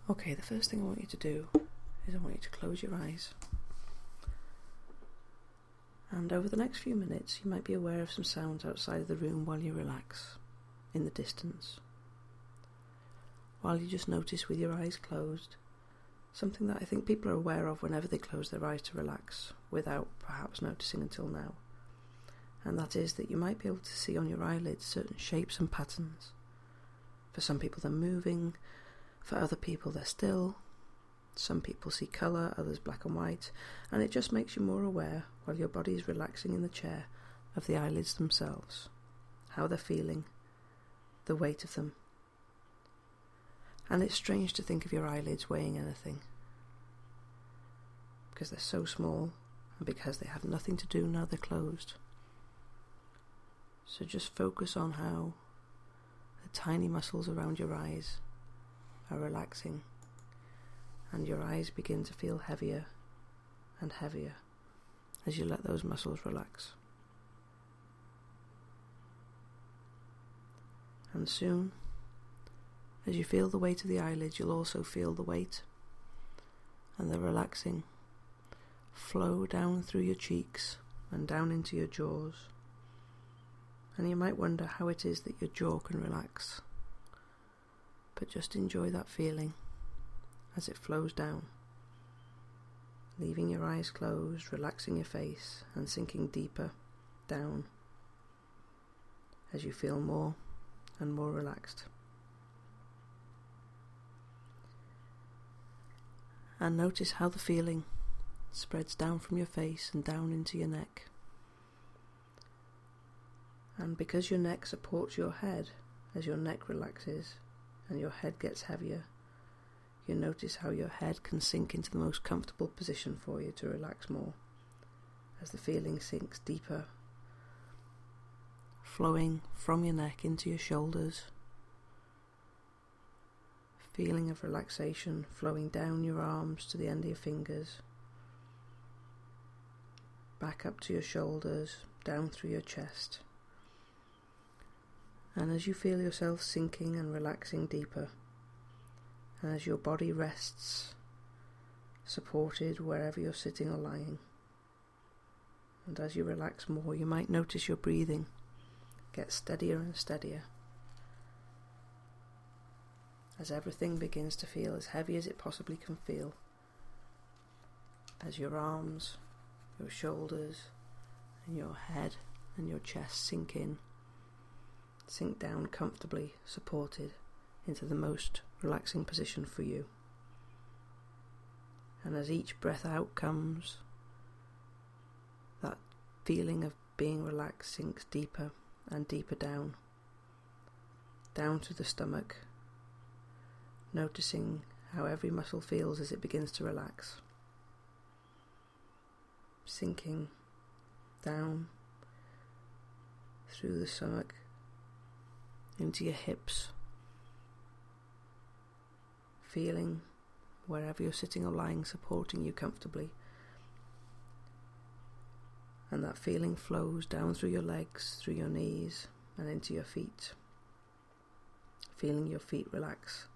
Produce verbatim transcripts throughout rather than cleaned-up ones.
Okay, the first thing I want you to do is I want you to close your eyes. And over the next few minutes, you might be aware of some sounds outside of the room while you relax, in the distance. While you just notice with your eyes closed, something that I think people are aware of whenever they close their eyes to relax, without perhaps noticing until now. And that is that you might be able to see on your eyelids certain shapes and patterns. For some people they're moving, for other people they're still. Some people see colour, others black and white, and it just makes you more aware, while your body is relaxing in the chair, of the eyelids themselves, how they're feeling, the weight of them. And it's strange to think of your eyelids weighing anything, because they're so small and because they have nothing to do now they're closed. So just focus on how the tiny muscles around your eyes are relaxing, and your eyes begin to feel heavier and heavier as you let those muscles relax. And soon, as you feel the weight of the eyelids, you'll also feel the weight and the relaxing flow down through your cheeks and down into your jaws. And you might wonder how it is that your jaw can relax. But just enjoy that feeling as it flows down, leaving your eyes closed, relaxing your face and sinking deeper down as you feel more and more relaxed. And notice how the feeling spreads down from your face and down into your neck. And because your neck supports your head, as your neck relaxes and your head gets heavier, you notice how your head can sink into the most comfortable position for you to relax more, as the feeling sinks deeper, flowing from your neck into your shoulders, feeling of relaxation flowing down your arms to the end of your fingers, back up to your shoulders, down through your chest. And as you feel yourself sinking and relaxing deeper, and as your body rests, supported wherever you're sitting or lying, and as you relax more, you might notice your breathing get steadier and steadier, as everything begins to feel as heavy as it possibly can feel, as your arms, your shoulders, and your head and your chest sink in, sink down comfortably, supported into the most relaxing position for you. And as each breath out comes, that feeling of being relaxed sinks deeper and deeper down, down to the stomach, noticing how every muscle feels as it begins to relax, sinking down through the stomach into your hips, feeling wherever you're sitting or lying supporting you comfortably, and that feeling flows down through your legs, through your knees and into your feet, feeling your feet relax,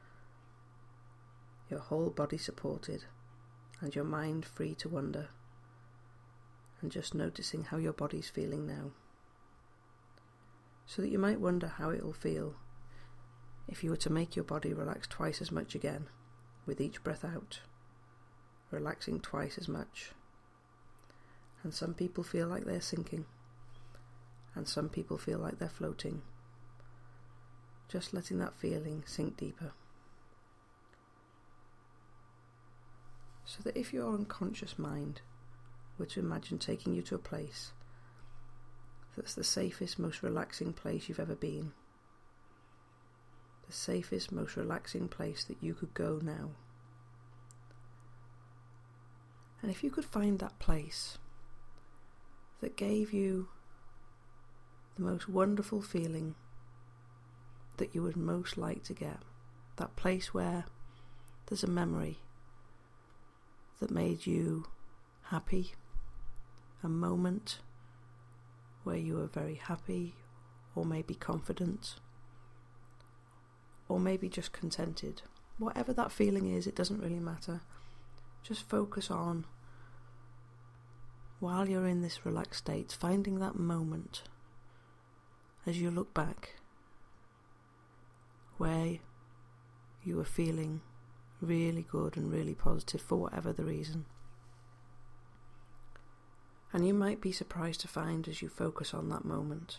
your whole body supported and your mind free to wander, and just noticing how your body's feeling now, so that you might wonder how it will feel if you were to make your body relax twice as much again, with each breath out, relaxing twice as much. And some people feel like they're sinking, and some people feel like they're floating, just letting that feeling sink deeper. So that if your unconscious mind were to imagine taking you to a place that's the safest, most relaxing place you've ever been, the safest, most relaxing place that you could go now. And if you could find that place that gave you the most wonderful feeling that you would most like to get, that place where there's a memory that made you happy, a moment where you were very happy, or maybe confident, or maybe just contented Whatever that feeling is, it doesn't really matter. Just focus on, while you're in this relaxed state, finding that moment as you look back where you were feeling really good and really positive for whatever the reason. And you might be surprised to find, as you focus on that moment,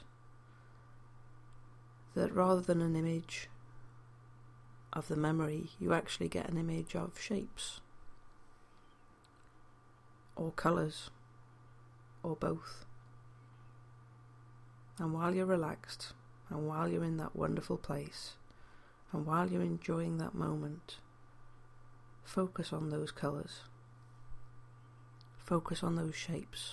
that rather than an image of the memory, you actually get an image of shapes or colours or both. And while you're relaxed, and while you're in that wonderful place, and while you're enjoying that moment, focus on those colours. Focus on those shapes.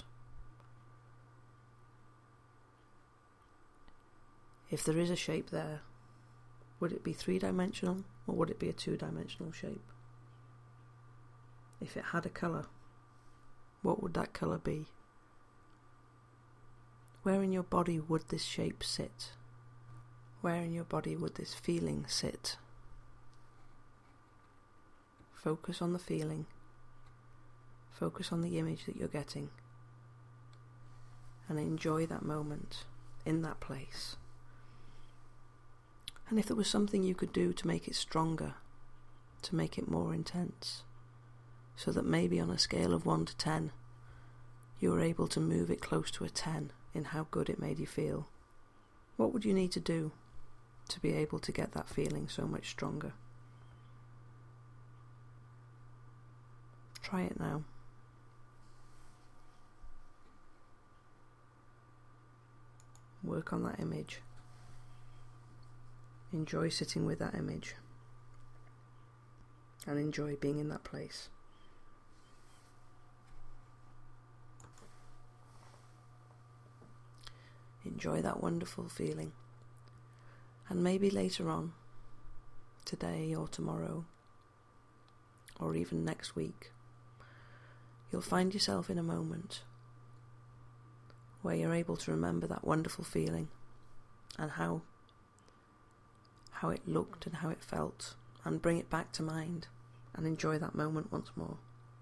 If there is a shape there, would it be three-dimensional or would it be a two-dimensional shape? If it had a colour, what would that colour be? Where in your body would this shape sit? Where in your body would this feeling sit? Focus on the feeling. Focus on the image that you're getting. And enjoy that moment in that place. And if there was something you could do to make it stronger, to make it more intense, so that maybe on a scale of one to ten, you were able to move it close to a ten in how good it made you feel, what would you need to do to be able to get that feeling so much stronger? Try it now. Work on that image. Enjoy sitting with that image. And enjoy being in that place. Enjoy that wonderful feeling. And maybe later on, today or tomorrow, or even next week, you'll find yourself in a moment where you're able to remember that wonderful feeling and how how it looked and how it felt, and bring it back to mind and enjoy that moment once more.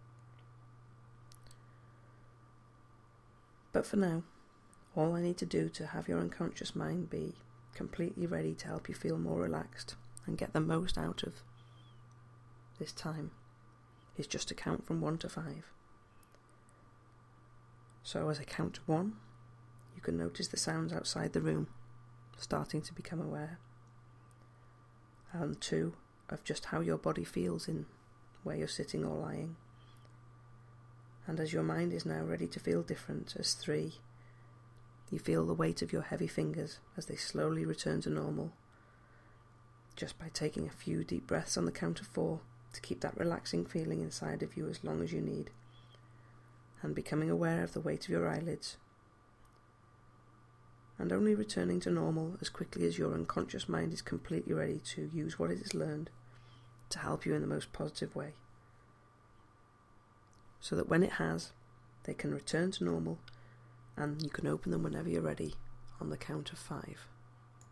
But for now, all I need to do to have your unconscious mind be completely ready to help you feel more relaxed and get the most out of this time is just to count from one to five. So as I count to one, you can notice the sounds outside the room, starting to become aware. And two, of just how your body feels in where you're sitting or lying. And as your mind is now ready to feel different, as three, you feel the weight of your heavy fingers as they slowly return to normal, just by taking a few deep breaths on the count of four to keep that relaxing feeling inside of you as long as you need, and becoming aware of the weight of your eyelids, and only returning to normal as quickly as your unconscious mind is completely ready to use what it has learned to help you in the most positive way, so that when it has, they can return to normal and you can open them whenever you're ready on the count of five.